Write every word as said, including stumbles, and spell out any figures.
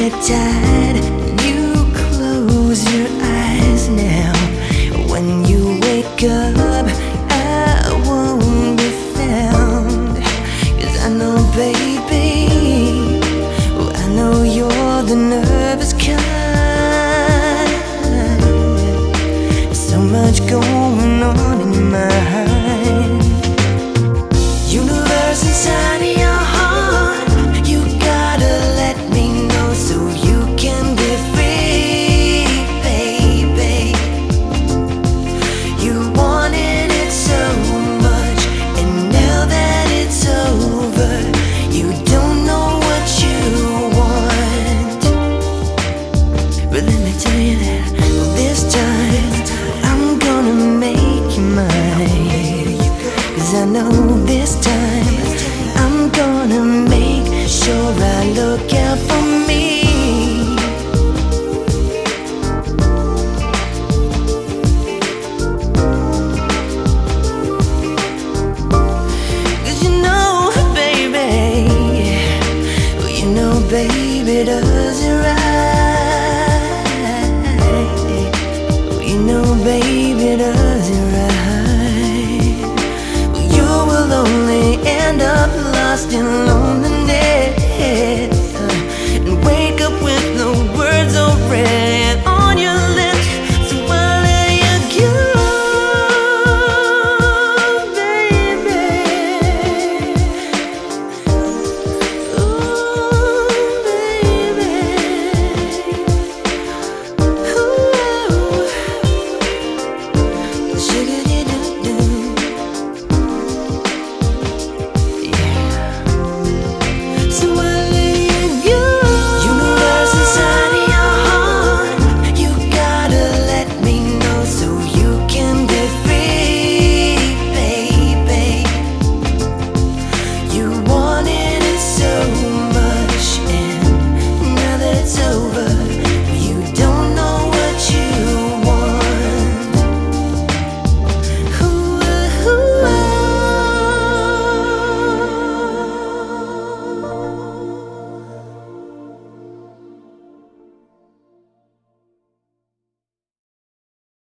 it tight, you close your eyes now. When you wake up, I won't be found. 'Cause I know, baby, oh, I know you're the nervous kind. So much going on in your mind. Universe inside of your heart, you gotta let me know so you can be free, baby. You wanted it so much, and now that it's over, you don't know what you want. But let me tell you that this time I'm gonna make you mine. 'Cause I know this time I'm gonna make sure I look out for me. 'Cause you know, baby, you know, baby does it right. You know, baby does